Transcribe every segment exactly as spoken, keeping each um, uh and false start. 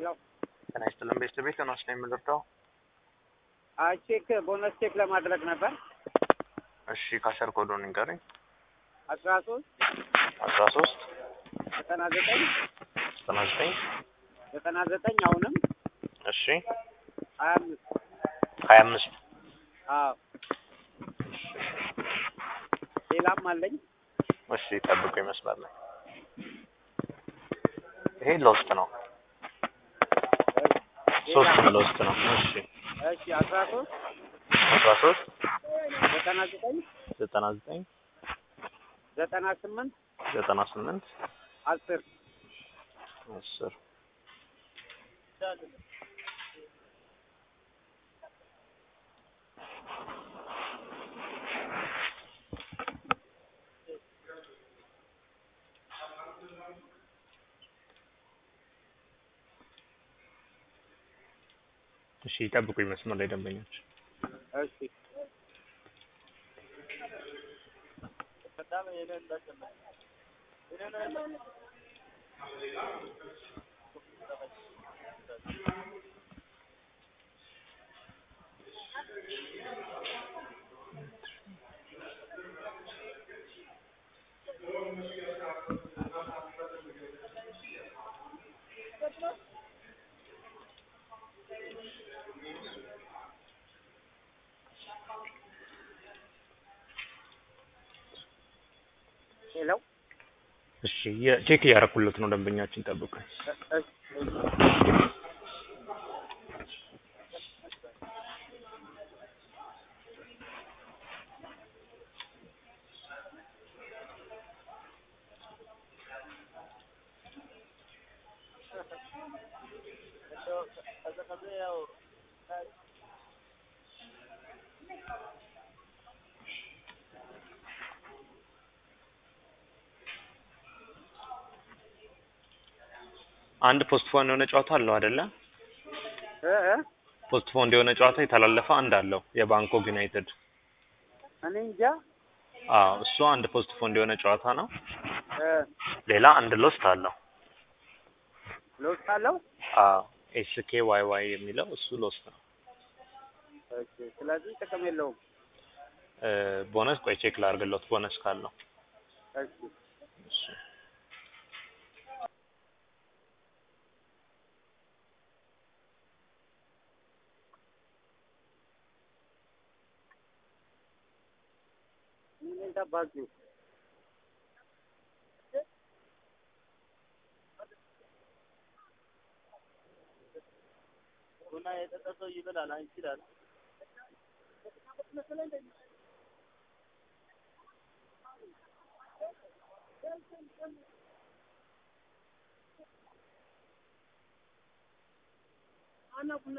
ሌላው ጤና ይስጥልን ቤተሰቤት ነው ነው የምልርዳው? አይ ቼክ ቦነስ ቼክ ለማድረግ ነበር። እሺ ካሸር ኮዱን ንገረኝ። አስራ ሶስት አስራ ሶስት ዘጠና ዘጠኝ ዘጠና ዘጠኝ ዘጠና ዘጠኝ አሁንም እሺ ሀያ አምስት ሀያ አምስት አዎ ሌላም አለኝ። እሺ ጠብቁ ይመስላል። ይሄ ሎስት ነው። ሶስት ሎስት ነው። እሺ እሺ አስራ ሶስት አስራ ሶስት ዘጠና ዘጠኝ ዘጠና ዘጠኝ ዘጠና ስምንት ዘጠና ስምንት አስር አስር እሺ ጠብቁ ይመስላል ላይ ደንበኞች። እሺ በጣም የኔ እንደሰማ ሄሎ እሺ የቼክ ያረኩለት ነው ደንበኛችን ጠብቁ። አንድ ፖስትፖን የሆነ ጨዋታ አለው አይደለ? እ እ ፖስትፖን የሆነ ጨዋታ የተላለፈ አንድ አለው የባንኮክ ዩናይትድ። እኔ እንጃ። አዎ እሱ አንድ ፖስትፖን የሆነ ጨዋታ ነው። እ ሌላ አንድ ሎስት አለው። ሎስት አለው? አዎ ኤስኬ ዋይ ዋይ የሚለው እሱ ሎስት ነው። ኦኬ ስለዚህ ጥቅም የለውም። እ ቦነስ ቆይ ቼክ ላድርግለት ቦነስ ካለው። እሺ እሺ ምን ተባችሁ? ቡና የተጠሰው ይበላል አይችላል። አና ቡና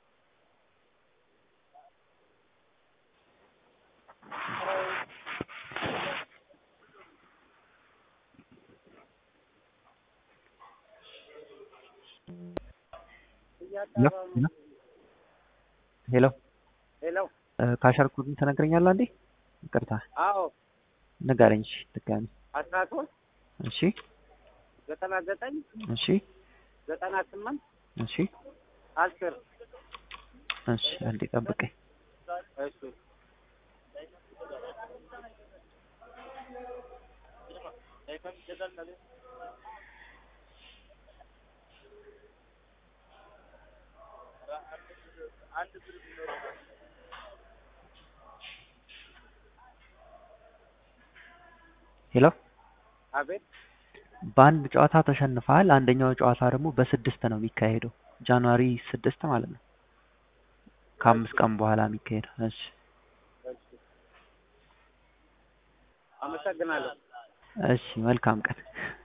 ሄሎ ሄሎ ካሸር ኮዱን ተነግረኛለህ እንዴ? ይቅርታ አዎ ንገረኝ እሺ ድጋሚ። አስራ ሶስት እሺ ዘጠና ዘጠኝ እሺ ዘጠና ስምንት እሺ አስር እሺ አንዴ ጠብቀኝ። እሺ ሄሎ አቤት በአንድ ጨዋታ ተሸንፈሃል። አንደኛው ጨዋታ ደግሞ በስድስት ነው የሚካሄደው ጃንዋሪ ስድስት ማለት ነው። ከአምስት ቀን በኋላ የሚካሄደው። እሺ አመሰግናለሁ። እሺ መልካም ቀን።